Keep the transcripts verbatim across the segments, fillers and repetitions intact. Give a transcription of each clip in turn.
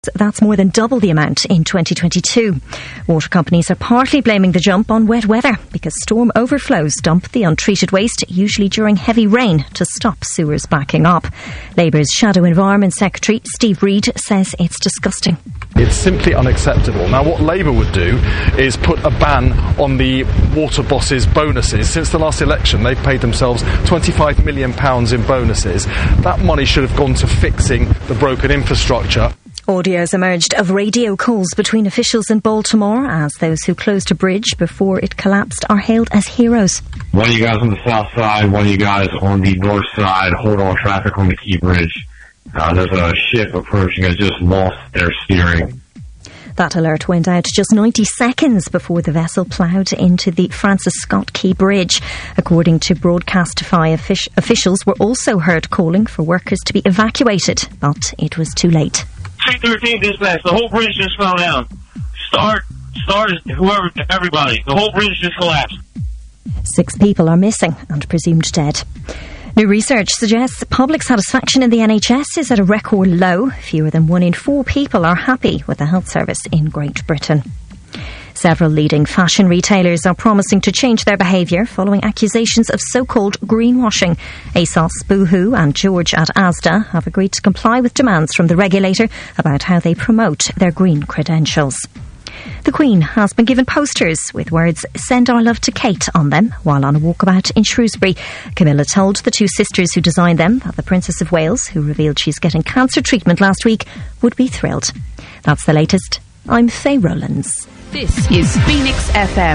That's more than double the amount in twenty twenty-two. Water companies are partly blaming the jump on wet weather because storm overflows dump the untreated waste, usually during heavy rain, to stop sewers backing up. Labour's Shadow Environment Secretary Steve Reid says it's disgusting. It's simply unacceptable. Now, what Labour would do is put a ban on the water bosses' bonuses. Since the last election, they've paid themselves twenty-five million pounds in bonuses. That money should have gone to fixing the broken infrastructure. Audio's emerged of radio calls between officials in Baltimore as those who closed a bridge before it collapsed are hailed as heroes. One of you guys on the south side, one of you guys on the north side, hold all traffic on the Key Bridge. Uh, there's a ship approaching has just lost their steering. That alert went out just ninety seconds before the vessel ploughed into the Francis Scott Key Bridge. According to Broadcastify, offic- officials were also heard calling for workers to be evacuated, but it was too late. three thirteen dispatch, the whole bridge just fell down. Start, start, whoever, everybody. The whole bridge just collapsed. Six people are missing and presumed dead. New research suggests public satisfaction in the N H S is at a record low. Fewer than one in four people are happy with the health service in Great Britain. Several leading fashion retailers are promising to change their behaviour following accusations of so-called greenwashing. ASOS, Boohoo and George at Asda have agreed to comply with demands from the regulator about how they promote their green credentials. The Queen has been given posters with words "Send our love to Kate" on them while on a walkabout in Shrewsbury. Camilla told the two sisters who designed them that the Princess of Wales, who revealed she's getting cancer treatment last week, would be thrilled. That's the latest. I'm Faye Rowlands. This is Phoenix F M.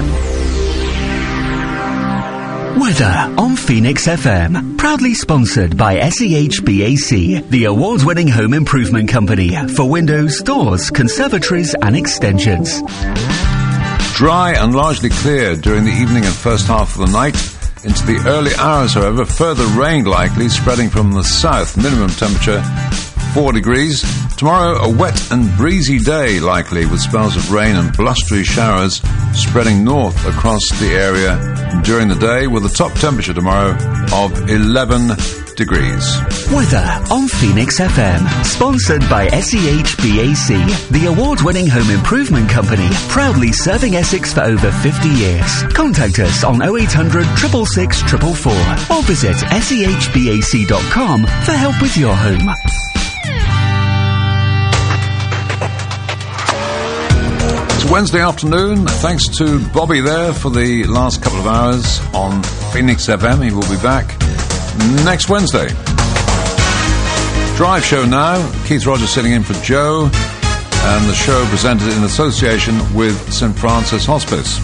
Weather on Phoenix F M. Proudly sponsored by S E H B A C, the award-winning home improvement company for windows, doors, conservatories and extensions. Dry and largely clear during the evening and first half of the night. Into the early hours, however, further rain likely spreading from the south. Minimum temperature four degrees. Tomorrow, a wet and breezy day likely with spells of rain and blustery showers spreading north across the area during the day with a top temperature tomorrow of eleven degrees. Weather on Phoenix F M. Sponsored by S E H B A C, the award-winning home improvement company, proudly serving Essex for over fifty years. Contact us on oh eight hundred, six six six, four four four or visit S E H B A C dot com for help with your home. Wednesday afternoon. Thanks to Bobby there for the last couple of hours on Phoenix F M. He will be back next Wednesday. Drive show now. Keith Rogers sitting in for Joe, and the show presented in association with Saint Francis Hospice.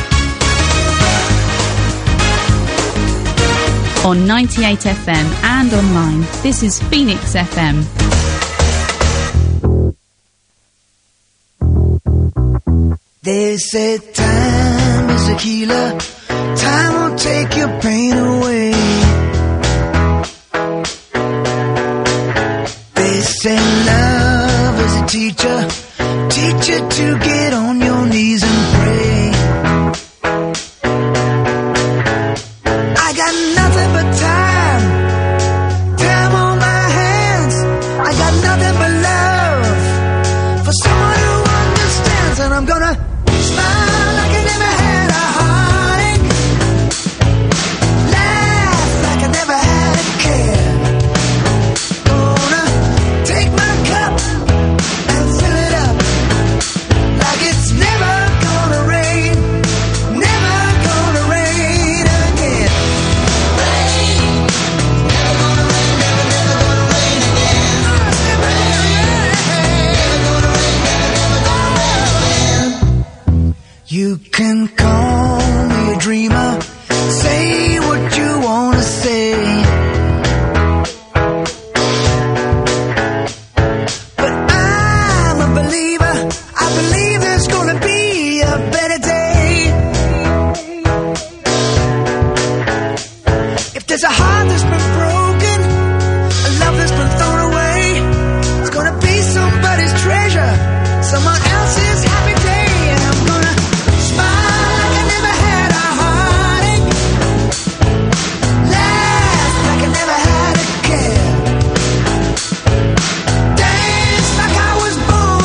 On ninety-eight F M and online, this is Phoenix F M. They say time is a healer, time will take your pain away. They say love is a teacher, teach you to get on your knees and pray. I got nothing but time, time on my hands. I got nothing but love for someone who understands, and I'm gonna smile like I never had a heartache, laugh like I never had a care. Gonna take my cup and fill it up like it's never gonna rain, never gonna rain again. Rain, never gonna rain, never, never gonna rain again. Rain, never gonna rain, never, never gonna rain again. You can call me a dreamer, say what you want to say, but I'm a believer, I believe there's gonna be a better day. If there's a heart that's been broken, a love that's been thrown away, it's gonna be somebody's treasure, someone else's happy day. And I'm gonna smile like I never had a heartache, laugh like I never had a care, dance like I was born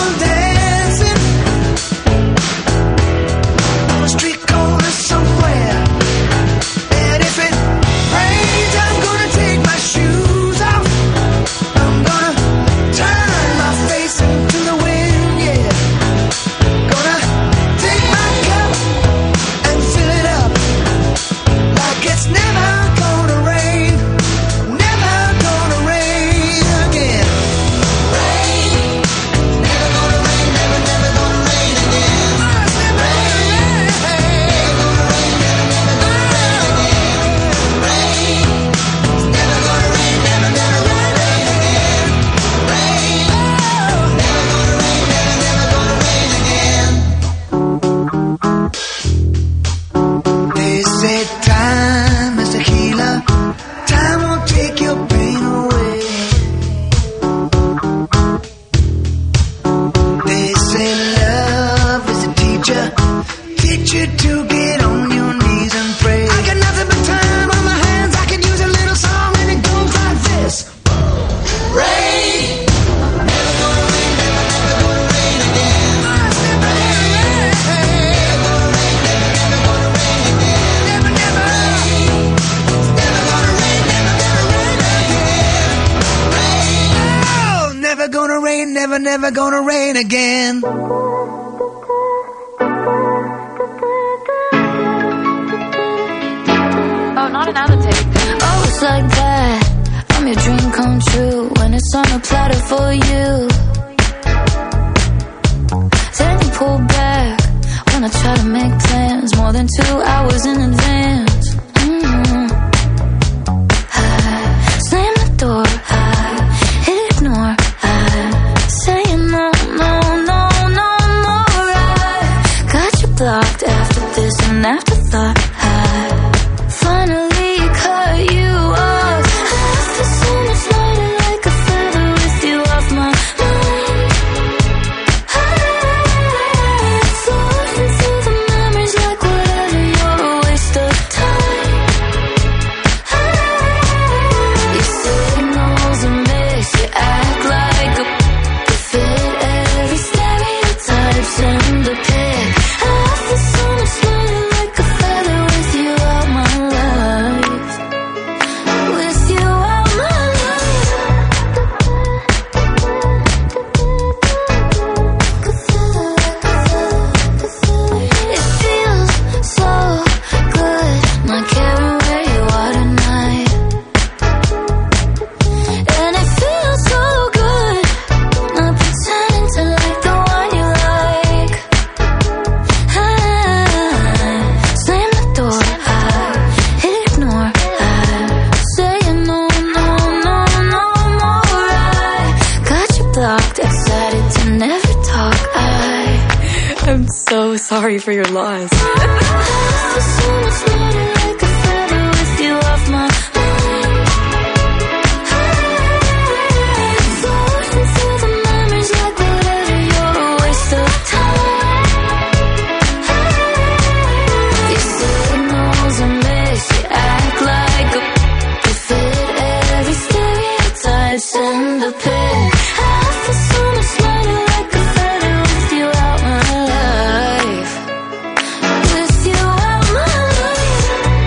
never gonna rain again. Oh, not another take. Oh, it's like that. I'm your dream come true when it's on a platter for you. Then you pull back when I try to make plans more than two hours in advance. Mm-hmm. I slam the door, I ignore, I say no, no, no, no more. I got you blocked after this and afterthought. I finally cut you off. I feel so much lighter like a feather with you off my mind. I'm floating through the memories like whatever, you're a waste of time. You signals a mix, you act like a you fit every stereotype, send a pic. I feel so much lighter like a feather with you out my life. With you out my life. It feels so good not caring where you are tonight. And it feels so good not pretending to like the one you like. I slam the door, I ignore, I say no, no, no, no more. I got you blocked, excited to never talk. I I'm so sorry for your loss. feel so much lighter like a feather with you off my mind. I'm floating through the memories like whatever, you're a waste of time. Your signals a mix, you act like a you fit every stereotype, send a pic. I feel so much lighter like a feather with you out my life. With you out my life.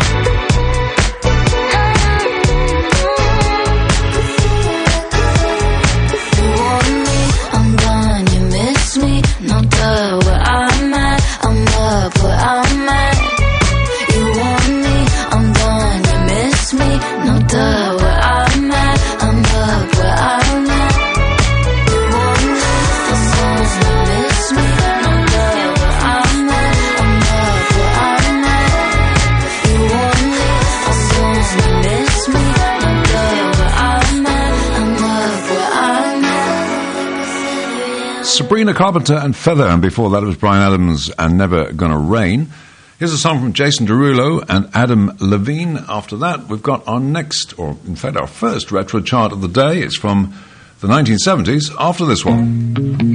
You want me, I'm gone, you miss me. No duh, where I'm at, I'm up where I'm at. You want me, I'm gone, you miss me. No duh, where I'm at, I'm up where I'm at. You want me, I'm gone, you miss me. No duh, where I'm at, I'm up where I'm at. You want me, I'm gone, you miss me. No duh, where I'm at, I'm up where I'm at. Sabrina Carpenter and Feather, and before that it was Bryan Adams and Never Gonna Rain. Here's a song from Jason Derulo and Adam Levine. After that, we've got our next, or in fact our first retro chart of the day. It's from the nineteen seventies, after this one.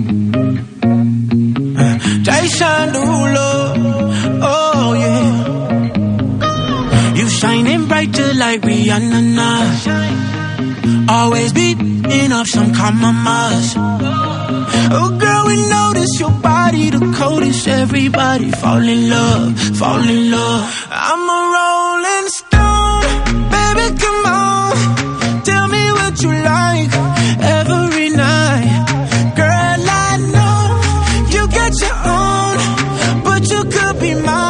Jason Derulo, oh yeah. You shining brighter like Rihanna now. Always beating up some compromise. Oh girl, we notice your body the coldest. Everybody fall in love, fall in love. I'm a rolling stone, baby, come on. Tell me what you like every night. Girl, I know you got your own, but you could be mine.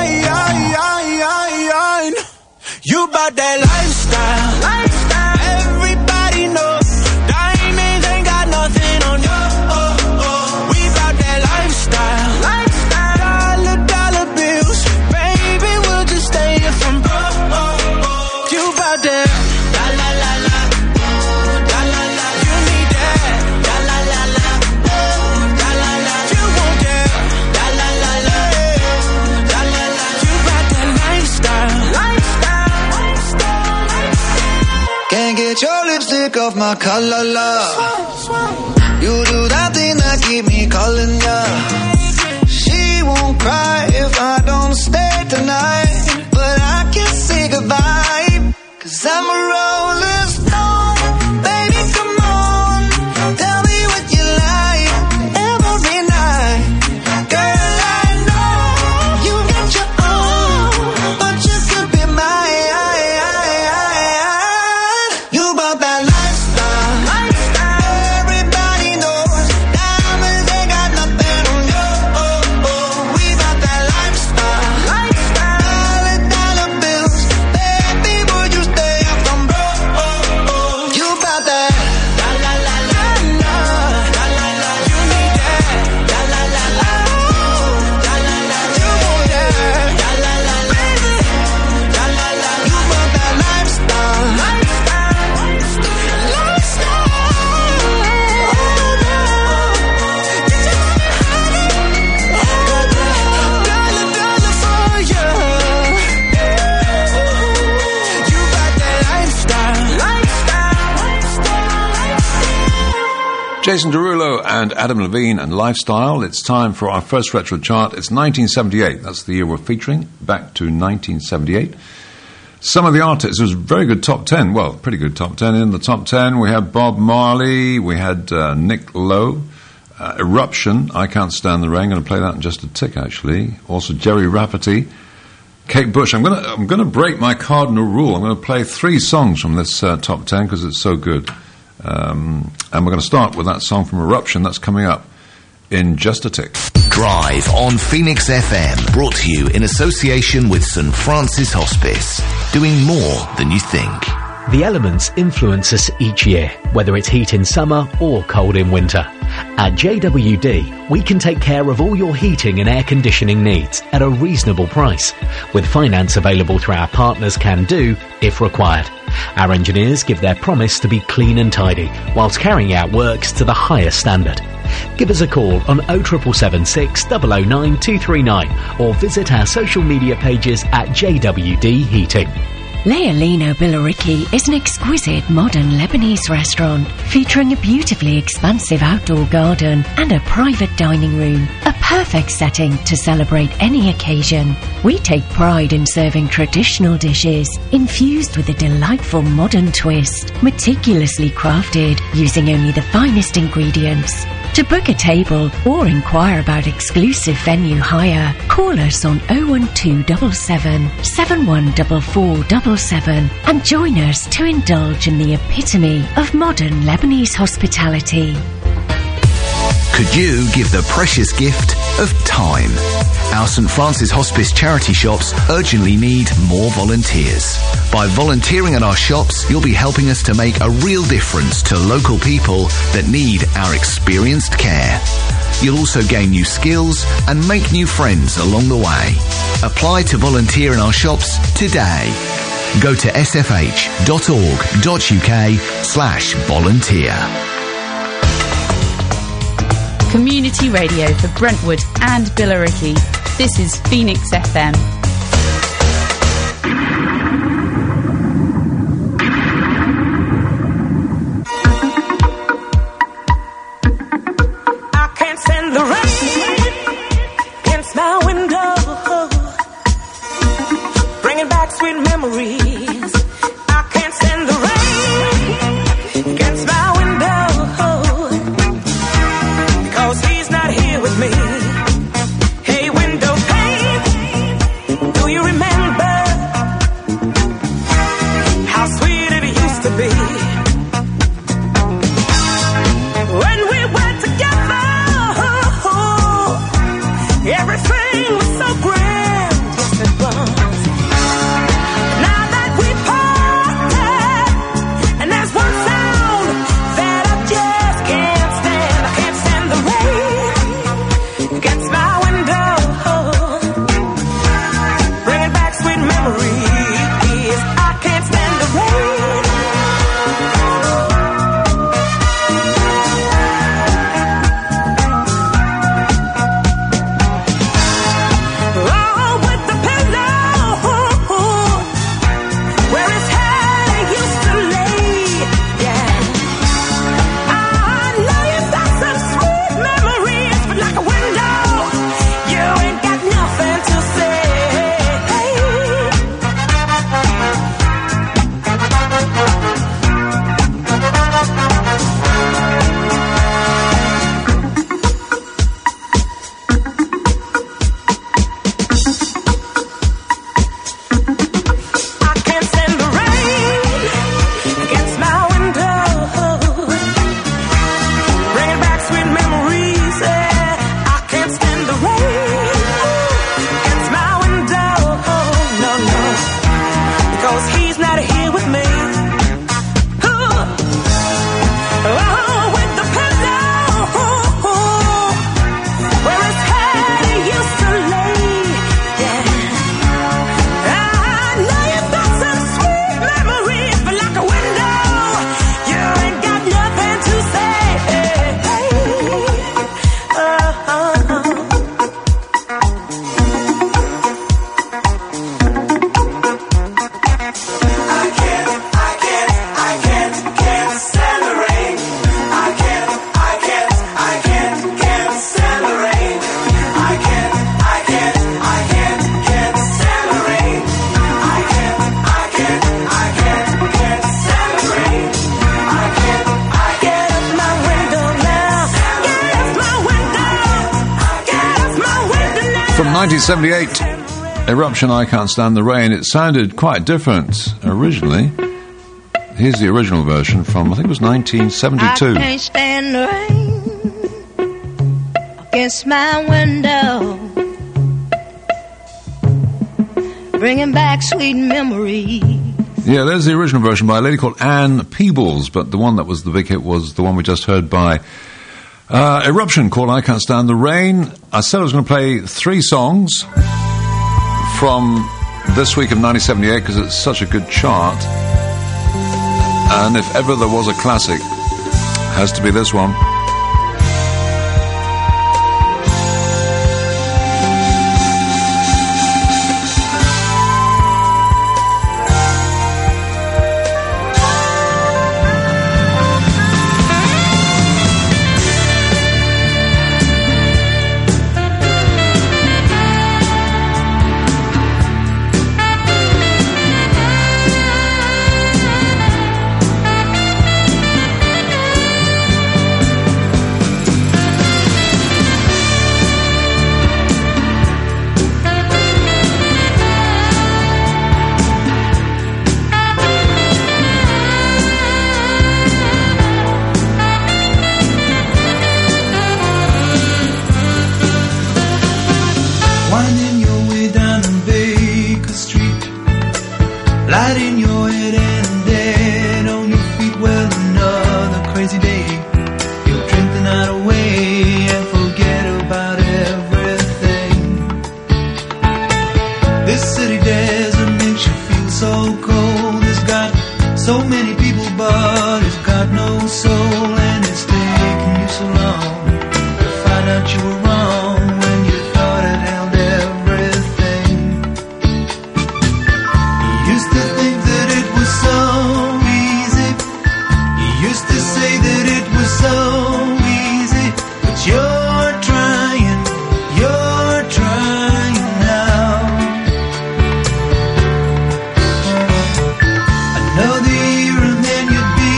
You bout that lifestyle, lifestyle. Everybody knows diamonds ain't got nothing on you. Oh, oh. We bout that lifestyle, lifestyle. Dollar, dollar bills, baby, we'll just stay here from broke. Oh, oh. You bout that la la la la, la la la. You need that la la la la, la la la. You want that la la la la, la la la. You bout that lifestyle, lifestyle. Can't get your lipstick off my collar, love. You do that thing that keep me calling ya. She won't cry if I don't stay tonight, but I can't say goodbye, 'cause I'm a rolling stone. Baby, come on, tell me what you like every night. Girl, I know you got your own, but you could be mine. You bought that lifestyle, lifestyle. Everybody knows Jason Derulo and Adam Levine and Lifestyle. It's time for our first retro chart. It's nineteen seventy-eight. That's the year we're featuring. Back to nineteen seventy-eight. Some of the artists, it was a very good top ten. Well, pretty good top ten. In the top ten, we had Bob Marley, we had uh, Nick Lowe, uh, Eruption, I Can't Stand the Rain. I'm going to play that in just a tick, actually. Also, Jerry Rafferty, Kate Bush. I'm going to I'm going to break my cardinal rule. I'm going to play three songs from this uh, top ten because it's so good. Um, and we're going to start with that song from Eruption. That's coming up in just a tick. Drive on Phoenix F M, brought to you in association with St Francis Hospice, doing more than you think. The elements influence us each year, whether it's heat in summer or cold in winter. At J W D, we can take care of all your heating and air conditioning needs at a reasonable price, with finance available through our partners Can Do if required. Our engineers give their promise to be clean and tidy, whilst carrying out works to the highest standard. Give us a call on oh seven seven six, oh oh nine, two three nine or visit our social media pages at J W D Heating. Leolino Billericay is an exquisite modern Lebanese restaurant featuring a beautifully expansive outdoor garden and a private dining room, a perfect setting to celebrate any occasion. We take pride in serving traditional dishes infused with a delightful modern twist, meticulously crafted using only the finest ingredients. To book a table or inquire about exclusive venue hire, call us on oh one two seven seven, seven one four four seven seven and join us to indulge in the epitome of modern Lebanese hospitality. Could you give the precious gift of time? Our St Francis Hospice charity shops urgently need more volunteers. By volunteering at our shops, you'll be helping us to make a real difference to local people that need our experienced care. You'll also gain new skills and make new friends along the way. Apply to volunteer in our shops today. Go to sfh.org.uk slash volunteer. Community radio for Brentwood and Billericay. This is Phoenix F M. I can't stand the rain against my window, bringing back sweet memories. I can't stand the rain against my window, because he's not here with me. Hey, window pane, do you remember how sweet it used to be when we were together? from nineteen seventy-eight. Eruption, I Can't Stand the Rain. It sounded quite different originally. Here's the original version from, I think it was nineteen seventy-two. I can't stand the rain against my window, bringing back sweet memories. Yeah, there's the original version by a lady called Anne Peebles, but the one that was the big hit was the one we just heard by uh, Eruption, called I Can't Stand the Rain. I said I was going to play three songs from this week of nineteen seventy-eight because it's such a good chart. And if ever there was a classic, it has to be this one.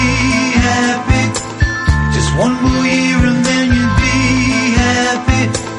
One more year and then you'll be happy.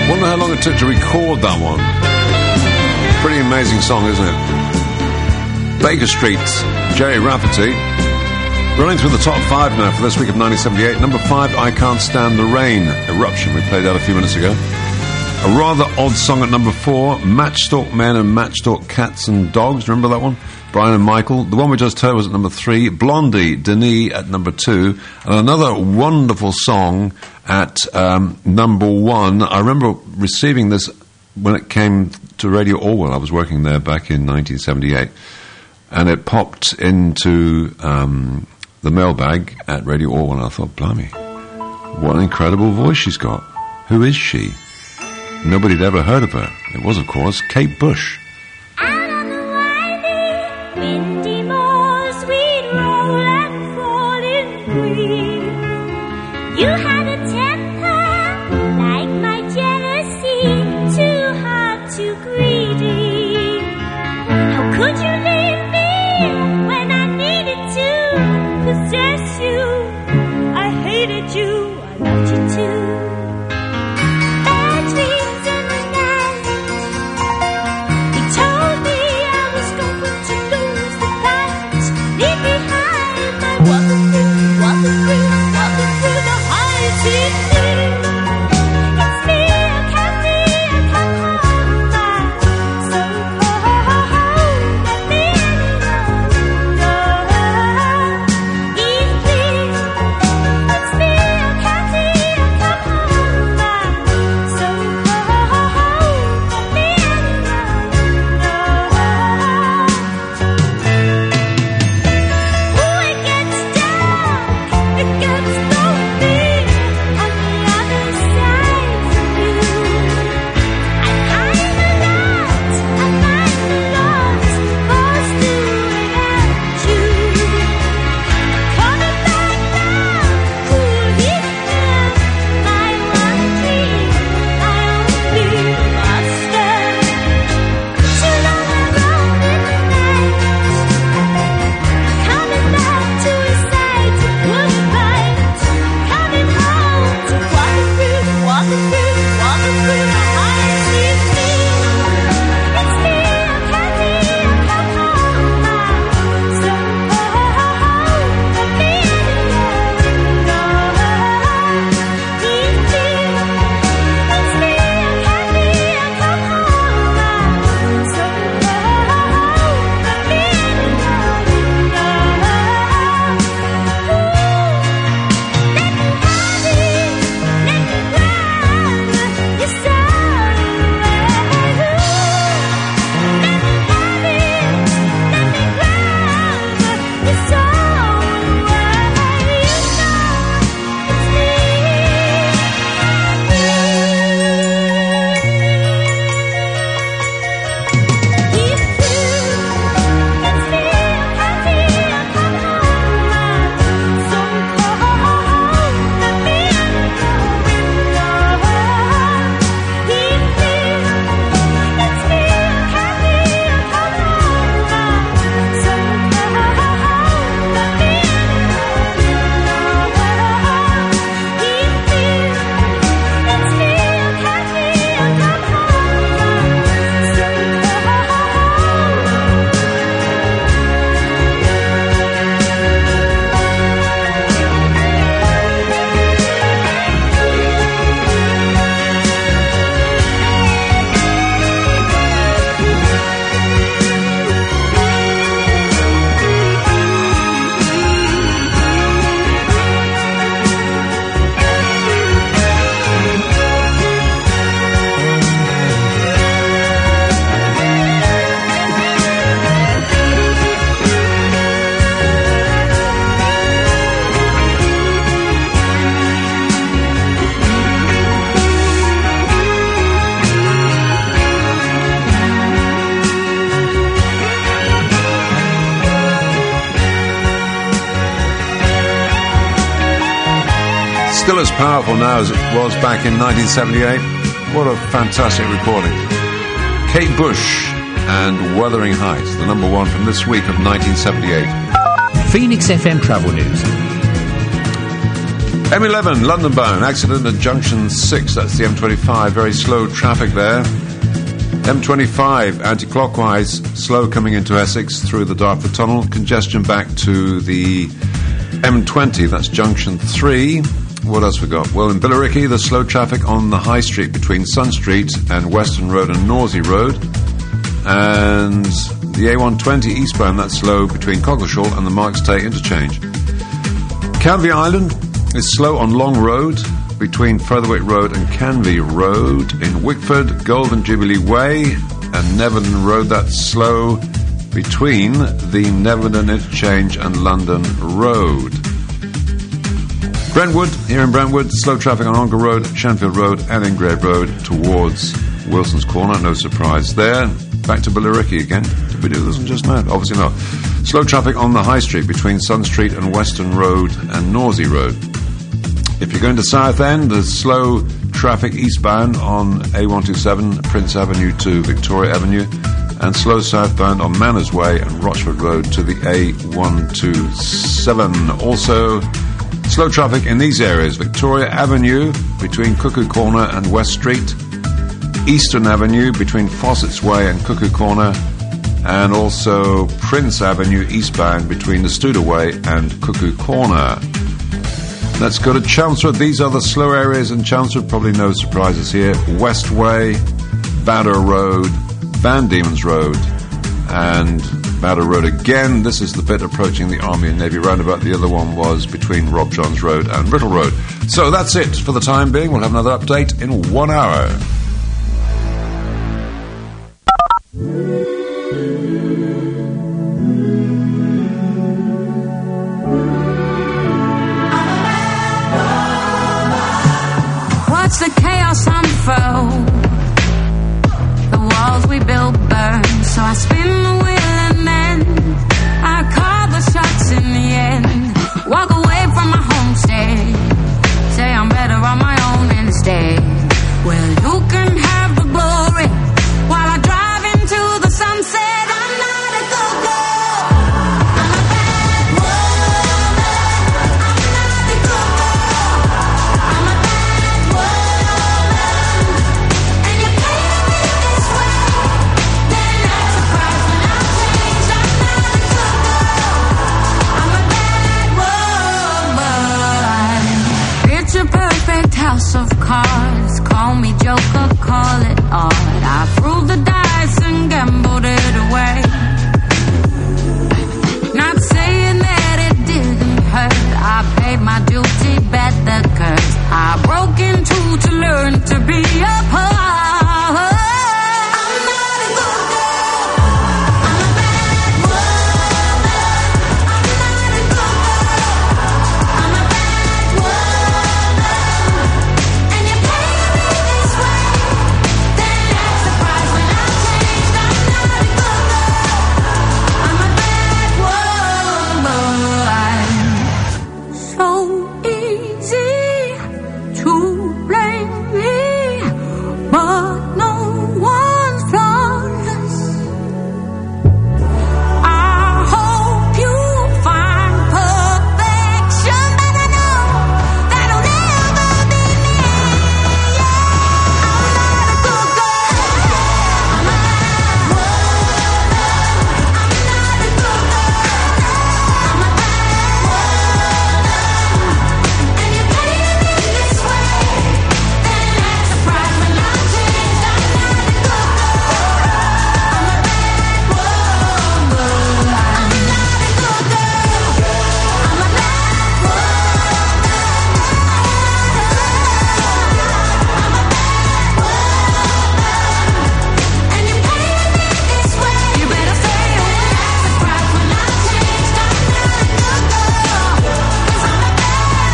Wonder how long it took to record that one. Pretty amazing song, isn't it? Baker Street, Jerry Rafferty. Running through the top five now for this week of nineteen seventy-eight. Number five, I Can't Stand the Rain, Eruption. We played that a few minutes ago. A rather odd song at number four, Matchstalk Men and Matchstalk Cats and Dogs. Remember that one? Brian and Michael. The one we just heard was at number three, Blondie, Denis at number two. And another wonderful song at um, number one. I remember receiving this when it came to Radio Orwell. I was working there back in nineteen seventy-eight. And it popped into um, the mailbag at Radio Orwell. And I thought, blimey, what an incredible voice she's got. Who is she? Nobody had ever heard of her. It was, of course, Kate Bush. Out on the windy, windy moors, we'd roll and fall in green. You had a temper like my jealousy, too hard, too greedy. How could you leave me when I needed to possess you? I hated you, I loved you too. Still as powerful now as it was back in nineteen seventy-eight. What a fantastic recording. Kate Bush and Wuthering Heights, the number one from this week of nineteen seventy-eight. Phoenix F M Travel News. M eleven, London bound, accident at junction six, that's the M twenty-five, very slow traffic there. M twenty-five, anti-clockwise, slow coming into Essex through the Dartford Tunnel, congestion back to the M twenty, that's junction three. What else we got? Well, in Billericay, the slow traffic on the High Street between Sun Street and Western Road and Norsey Road. And the A one twenty eastbound, that's slow between Cockleshall and the Marks Tay interchange. Canvey Island is slow on Long Road between Featherwick Road and Canvey Road. In Wickford, Golden Jubilee Way and Neverden Road, that's slow between the Neverden interchange and London Road. Brentwood, here in Brentwood, slow traffic on Ongar Road, Shanfield Road and Ingrave Road towards Wilson's Corner, no surprise there. Back to Billericay again. Did we do this one just now? Obviously not. Slow traffic on the High Street between Sun Street and Western Road and Norsey Road. If you're going to Southend, there's slow traffic eastbound on A one twenty-seven, Prince Avenue to Victoria Avenue, and slow southbound on Manners Way and Rochford Road to the A one twenty-seven. Also, slow traffic in these areas: Victoria Avenue between Cuckoo Corner and West Street, Eastern Avenue between Fossett's Way and Cuckoo Corner, and also Prince Avenue eastbound between the Studer Way and Cuckoo Corner. Let's go to Chelmsford. These are the slow areas in Chelmsford, probably no surprises here. West Way, Bader Road, Van Diemen's Road, and Bader Road again. This is the bit approaching the Army and Navy roundabout. The other one was between Rob Johns Road and Riddle Road. So that's it for the time being. We'll have another update in one hour. Watch the chaos unfold. The walls we built burn. So I spin the wheel and then I call the shots in the end. Walk away from my homestead. Say I'm better on my own instead. Well, you can have the glory while I drive into the sunset. I'm not a go-go. I'm a bad woman. I'm not a go-go. I'm a bad woman. And you pay me this way. Then I'm surprised when I'm changed. I'm not a go-go. I'm a bad woman. Picture perfect house of cards. Call me Joker, call it art. I threw the dice and gambled it away. Not saying that it didn't hurt. I paid my duty, bet the curse. I broke into to learn to be a part. I'm not a good girl. I'm a bad woman. I'm not a good girl. I'm a bad woman. And you pay me this way. Then I'm surprised when I'm changed. I'm not a good girl. I'm a bad woman. So easy to blame me, but no one's flawless. I hope you find perfection, but I know that'll never be me. I'm not a good girl. I'm a bad woman. I'm not a good girl. I'm a bad woman. And you pay me this way. Then I'm surprised when I'm changed. I'm not a good girl. I'm a bad woman. I'm not a good girl. I'm a bad woman. And you pay me this way. You better stay away. Surprised when I'm changed. I'm not a good girl. 'Cause I'm a bad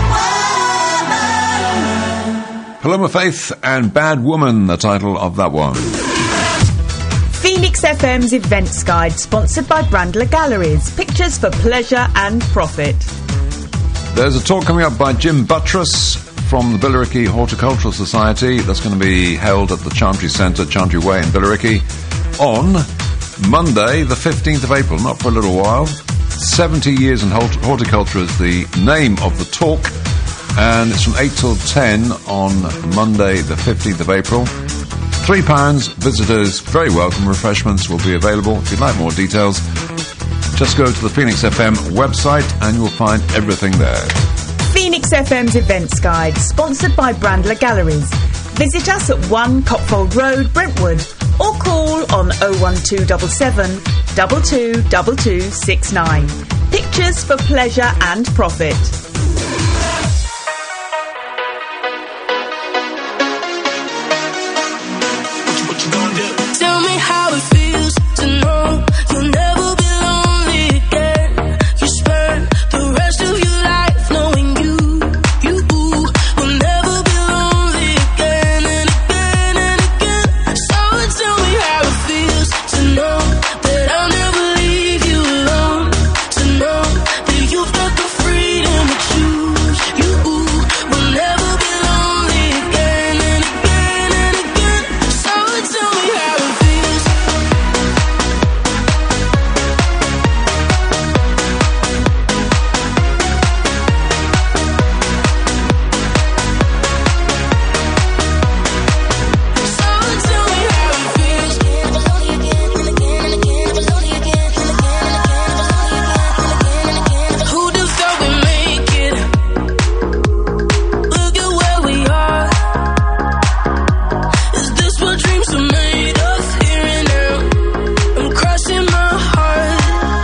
woman. Paloma Faith and Bad Woman, the title of that one. Phoenix F M's Events Guide, sponsored by Brandler Galleries. Pictures for pleasure and profit. There's a talk coming up by Jim Buttress from the Billericay Horticultural Society. That's going to be held at the Chantry Centre, Chantry Way in Billericay, on Monday, the fifteenth of April, not for a little while. seventy years in hort- horticulture is the name of the talk. and it's from eight till ten on Monday the fifteenth of April. Three pounds, visitors very welcome, refreshments will be available. If you'd like more details, just go to the Phoenix F M website and you'll find everything there. Phoenix F M's Events Guide, sponsored by Brandler Galleries. Visit us at one Copfold Road, Brentwood, or call on oh one two seven seven, two two two two six nine. Pictures for pleasure and profit. Tell me how it feels to know you'll never be lonely again. You spend the rest of your life knowing you, you will never be lonely again and again and again. So tell me how it feels to know that I'll never leave you alone. To know that you've got the freedom to choose. You will never be lonely again and again and again. So tell me how it feels. Who'd have thought we'd make it? Look at where we are. Is this what dreams are made of? Here and now, I'm crushing my heart.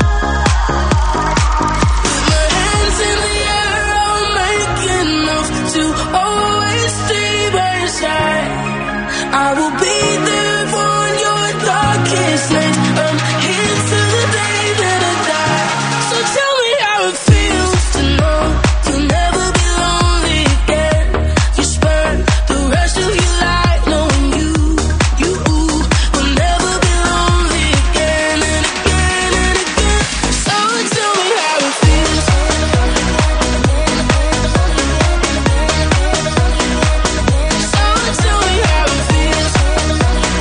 With my hands in the air, I'll make enough to always stay by your side. I will be there for your darkest night. I'm here till the day that I die. So tell me how it feels to know you'll never be lonely again. You spend the rest of your life knowing you, you will never be lonely again and again and again. So tell me how it feels. So tell me how it feels.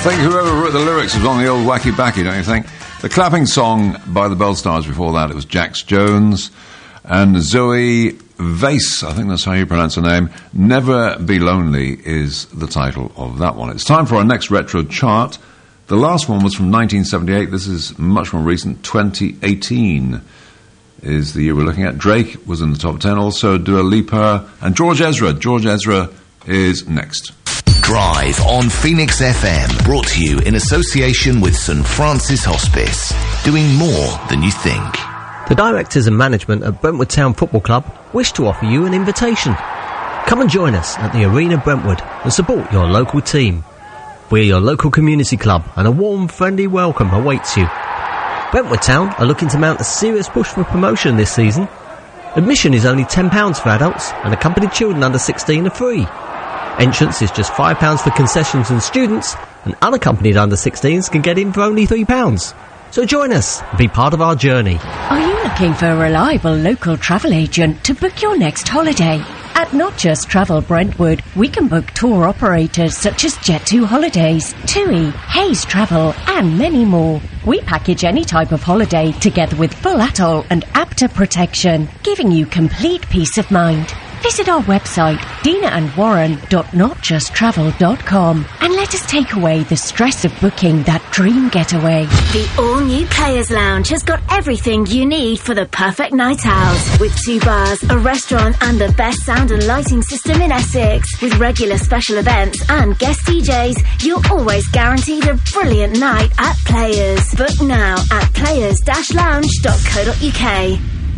think whoever wrote the lyrics was on the old wacky backy, don't you think? The clapping song by the Bellstars before that, it was Jax Jones and Zoe Vase, I think that's how you pronounce her name. Never Be Lonely is the title of that one. It's time for our next retro chart. The last one was from nineteen seventy-eight. This is much more recent. twenty eighteen is the year we're looking at. Drake was in the top ten, also Dua Lipa and George Ezra. George Ezra is next. Drive on Phoenix F M, brought to you in association with St Francis Hospice, doing more than you think. The directors and management at Brentwood Town Football Club wish to offer you an invitation. Come and join us at the Arena Brentwood and support your local team. We're your local community club and a warm, friendly welcome awaits you. Brentwood Town are looking to mount a serious push for promotion this season. Admission is only ten pounds for adults and accompanied children under sixteen are free. Entrance is just five pounds for concessions and students, and unaccompanied under sixteens can get in for only three pounds. So join us and be part of our journey. Are you looking for a reliable local travel agent to book your next holiday? At Not Just Travel Brentwood, we can book tour operators such as Jet two Holidays, TUI, Hayes Travel, and many more. We package any type of holiday together with full atoll and APTA protection, giving you complete peace of mind. Visit our website, dina and warren dot not just travel dot com, and let us take away the stress of booking that dream getaway. The all-new Players Lounge has got everything you need for the perfect night out. With two bars, a restaurant, and the best sound and lighting system in Essex. With regular special events and guest D Js, you're always guaranteed a brilliant night at Players. Book now at players dash lounge dot co dot uk.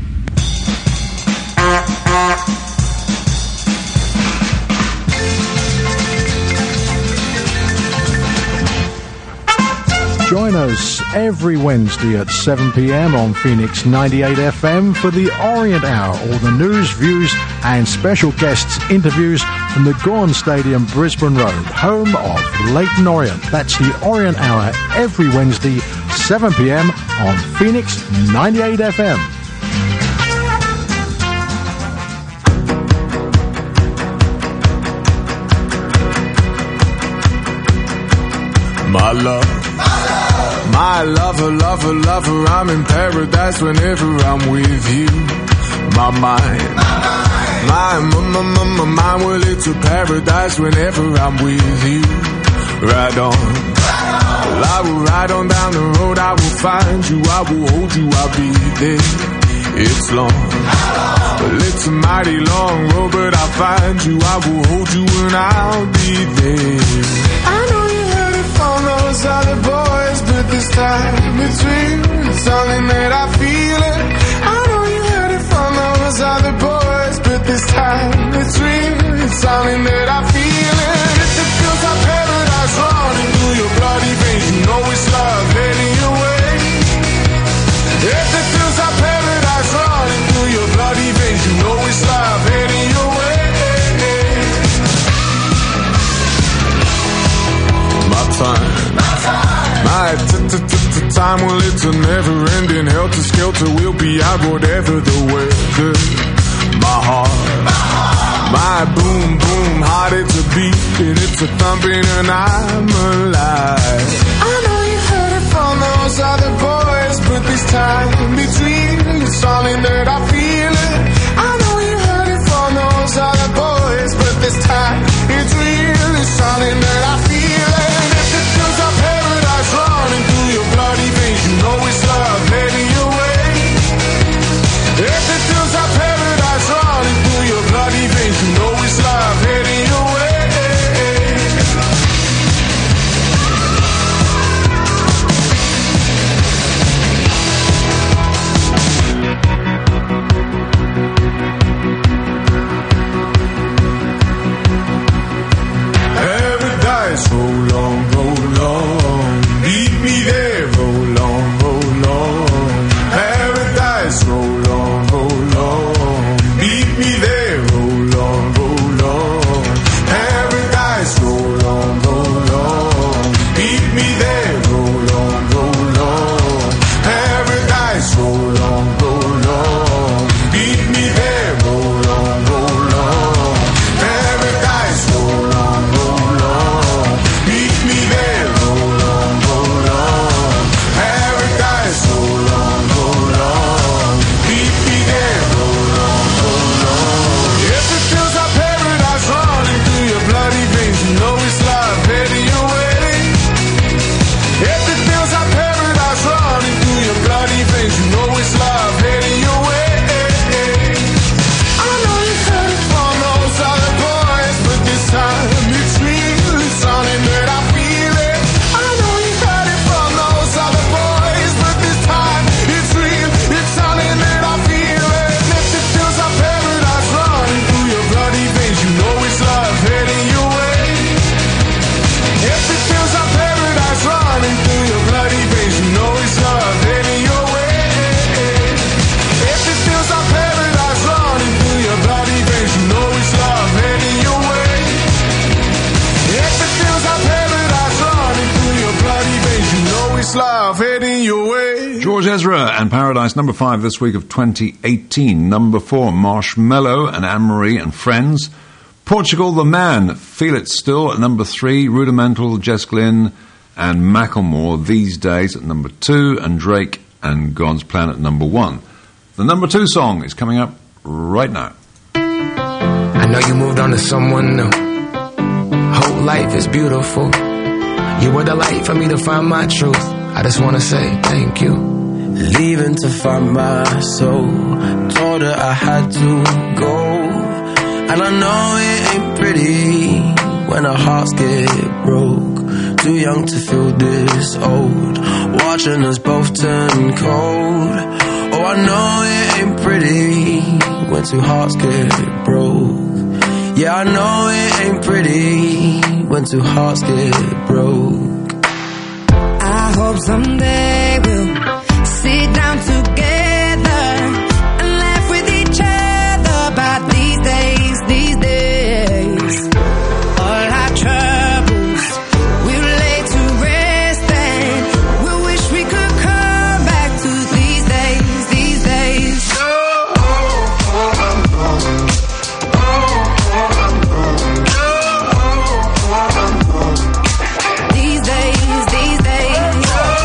Join us every Wednesday at seven p m on Phoenix ninety-eight F M for the Orient Hour, all the news, views and special guests interviews from the Gorn Stadium, Brisbane Road, home of Leyton Orient. That's the Orient Hour every Wednesday, seven p m on Phoenix ninety-eight F M. My love, my lover, lover, lover, I'm in paradise whenever I'm with you. My mind, my, my, my, my, my mind, well, it's a paradise whenever I'm with you. Ride on, well, I will ride on down the road, I will find you, I will hold you, I'll be there. It's long, well, it's a mighty long road, but I'll find you, I will hold you, and I'll be there. I know you heard it from those other boys, but this time it's real, it's something that I feel it. I know you heard it from those other boys, but this time it's real, it's something that I feel it. If it feels like paradise running through your bloody veins, you know it's love heading your way. If it feels like paradise running through your bloody veins, you know it's love heading your way. My time, my t-t-t-t-time, well, it's a never-ending helter-skelter. We'll be out whatever the weather. My heart, my boom-boom heart, it's a beating, it's a thumping, and I'm alive. I know you heard it from those other boys, but this time it's real, it's something that I feel it. I know you heard it from those other boys, but this time it's real, it's something that I feel it. If it feels like paradise running through your bloody veins, you know it's love heading your way. If it feels like paradise running through your bloody veins, you know it's love heading your way. veins, you know it's love heading your way. I know you've heard it from those other boys, but this time it's real, it's something that I feel it. I know you've heard it from those other boys, but this time it's real, it's something that I feel it. If it feels like paradise running through your bloody veins, you know it's love heading your way. If it feels like paradise running through your bloody veins, you know it's love heading your way. If it feels like paradise running through your bloody veins, you know it's love heading your way. If it feels like paradise running through your bloody veins, you know it's love heading your way. George Ezra and Paradise, number five this week of twenty eighteen. Number four, Marshmello and Anne-Marie and Friends. Portugal, The Man, Feel It Still at number three. Rudimental, Jess Glynn and Macklemore, These Days at number two. And Drake and God's Plan at number one. The number two song is coming up right now. I know you moved on to someone new. Whole life is beautiful. You were the light for me to find my truth. I just wanna say thank you. Leaving to find my soul. Told her I had to go. And I know it ain't pretty when our hearts get broke. Too young to feel this old. Watching us both turn cold. Oh, I know it ain't pretty when two hearts get broke. Yeah, I know it ain't pretty when two hearts get broke. I hope someday we'll sit down together and laugh with each other about these days, these days. All our troubles we'll lay to rest and we'll wish we could come back to these days, these days. These days, these days.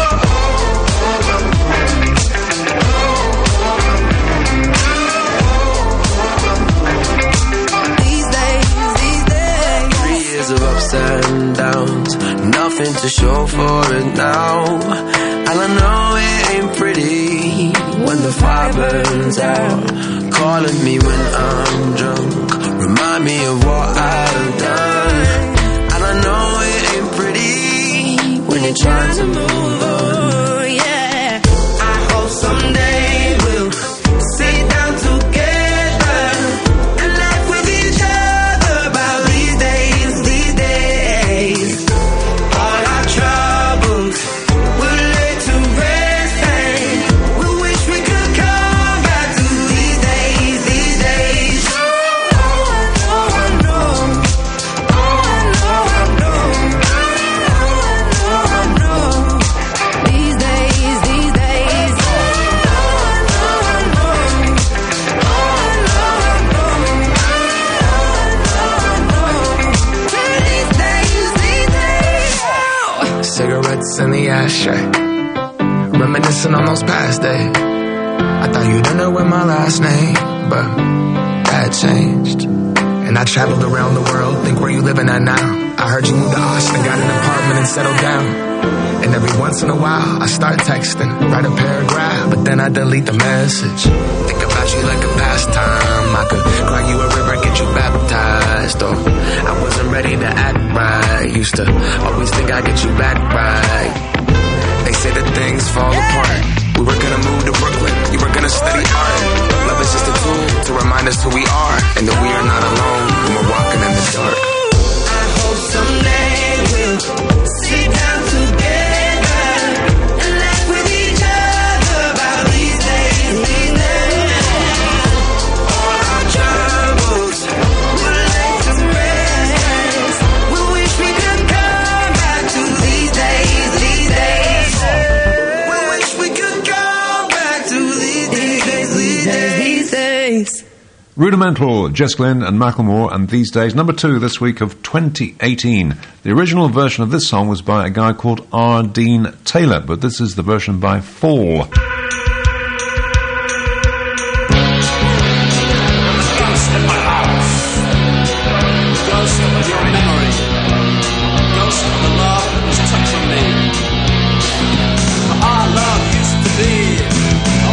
These days, these days. Three years of ups and downs. Nothing to show for it now. And I know it ain't pretty when the fire burns out. Calling me when I'm drunk. Remind me of what I've done. And I know it ain't pretty when you're trying to move on. Yeah, I hope someday we'll sit down together and laugh with each other about these days, these days. All our troubles we'll lay to rest and we wish we could come back to these days, these days. Oh, I know, I know, oh, I know, I know, I know. These days, these days. Cigarettes in the ashtray, reminiscing on those past days. I thought you didn't know my last name, but that changed. And I traveled around the world, think where you living at now. I heard you moved to Austin, got an apartment and settled down. And every once in a while, I start texting, write a paragraph, but then I delete the message. Think about you like a pastime. I could cry you a river, get you baptized. Or I wasn't ready to act right. Used to always think I'd get you back right. They say that things fall apart. We were gonna move to Brooklyn, you were gonna study art. Love is just a tool to remind us who we are, and that we are not alone when we're walking in the dark. I hope someday we'll sit down together and laugh with each other about these days, these days. All our troubles we'll lay to rest. We wish we could come back to these days, these days. We wish we could come back to these days, these days, these days. Rudimental, Jess Glynn and Macklemore, and These Days, number two this week of twenty eighteen. The original version of this song was by a guy called R. Dean Taylor, but this is the version by Fall. Our love used to be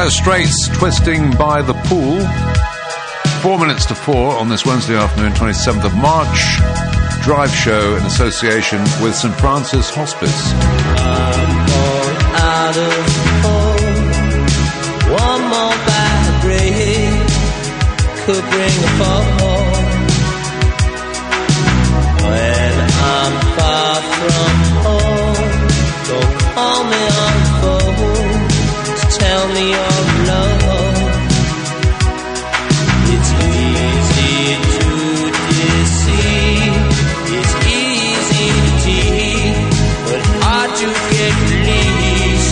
Dire Straits, Twisting by the Pool. Four minutes to four on this Wednesday afternoon, twenty-seventh of March. Drive show in association with Saint Francis Hospice. I'm all out of hope. One more bad break could bring a fall. When I'm far from home, don't call me on the phone to tell me you're alone. It's easy to deceive, it's easy to cheat, but hard to get released.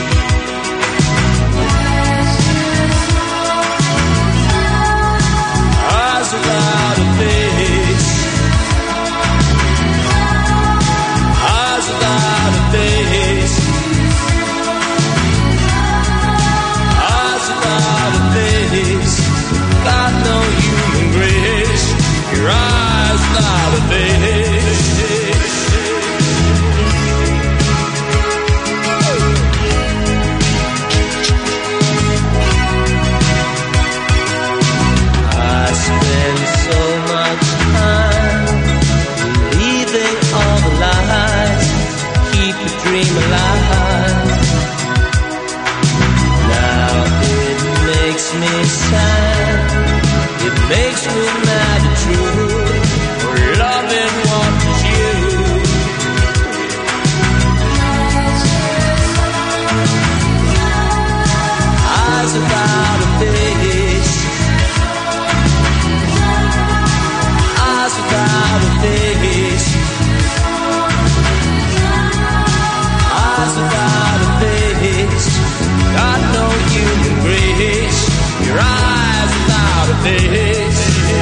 Eyes without a face, eyes without a face, eyes without a face. Got no human grace. Your eyes without a face. I spend so much time believing all the lies, keep the dream alive. Now it makes me sad, it makes me mad at you for loving what is you. Eyes without a face, eyes without a face, eyes without a face. Got no human grace. Your eyes without a face.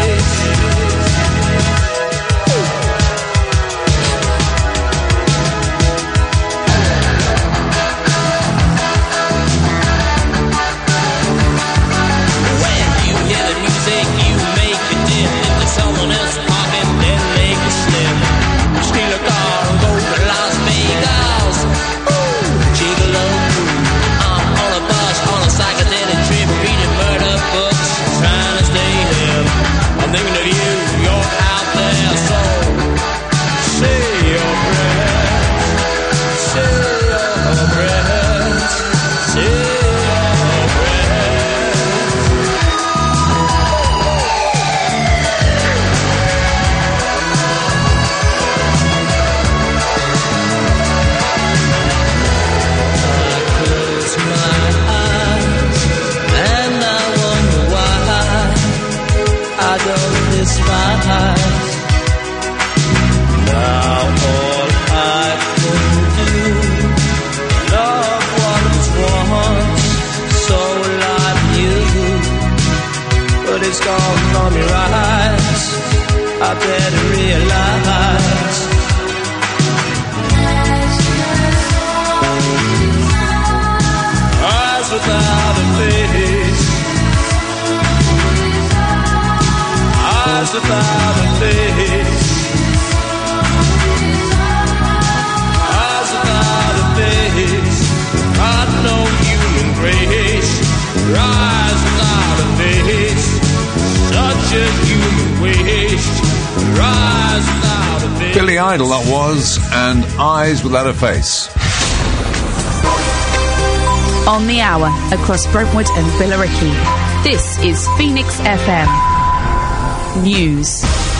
When you hear the music, you make it dim. Into someone else's pocket, then make it slim. Steal a car and go to Las Vegas. Ooh, gigolo. I'm on a bus, on a psychedelic trip, reading murder books, trying to stay hip. I'm thinking of you, you're out there, so say your prayers, say your prayers, say your prayers. I close my eyes and I wonder why I don't despise. Now all I can do, love what was once so like you, but it's gone from your eyes. I better realize. Eyes without a face, eyes without a face, eyes without a face. Got no human grace. Your eyes without a face, such a human waste. Your eyes without a face. Billy Idol, that was, and Eyes Without a Face. On the hour across Brentwood and Billericay. This is Phoenix F M News.